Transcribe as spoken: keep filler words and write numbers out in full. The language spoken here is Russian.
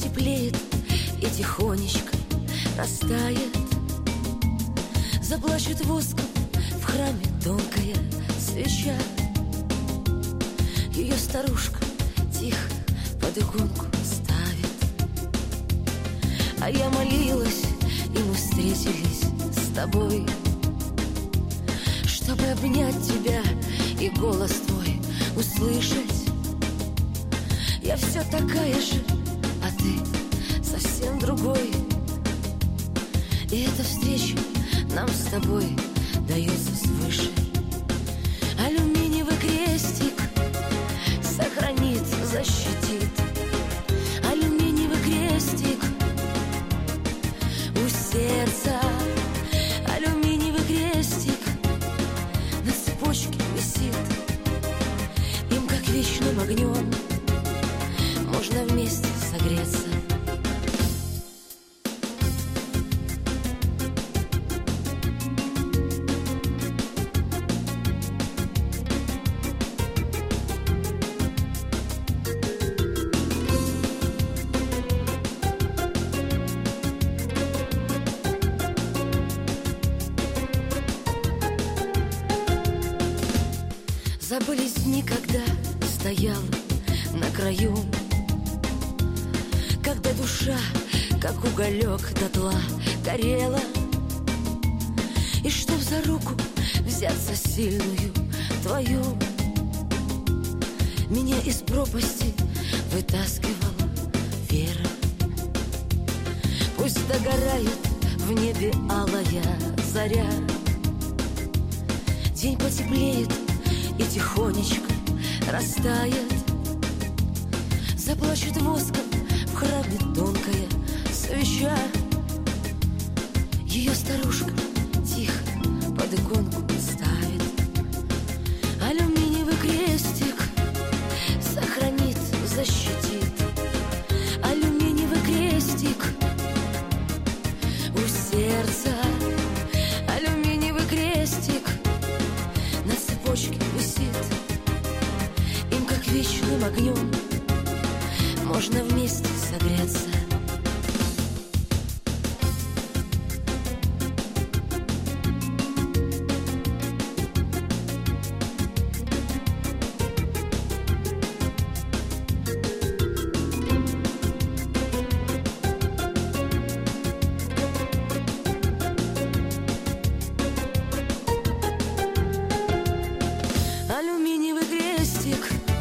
потеплеет и тихонечко растает. Заплачет воском в храме тонкая свеча. Ее старушка тихо под иконку ставит. А я молилась, и мы встретились с тобой, чтобы обнять тебя и голос твой услышать. Я все такая же, а ты совсем другой. И эта встреча нам с тобой дается свыше. Алюминиевый крестик сохранит, защитит. Алюминиевый крестик у сердца. Алюминиевый крестик на цепочке висит. Им, как вечным огнем, можно вместе согреться. Забылись дни, когда стояла на краю, когда душа, как уголек дотла, горела. И чтоб за руку взяться сильную твою, меня из пропасти вытаскивала вера. Пусть догорает в небе алая заря. День потеплеет и тихонечко растает. Заплачет воском в храме тонкая свеча. Ее старушка тихо под иконку ставит. Алюминиевый крестик сохранит, защитит. Алюминиевый крестик у сердца. Алюминиевый крестик на цепочке висит. Им, как вечным огнем, можно вместе согреться. Алюминиевый крестик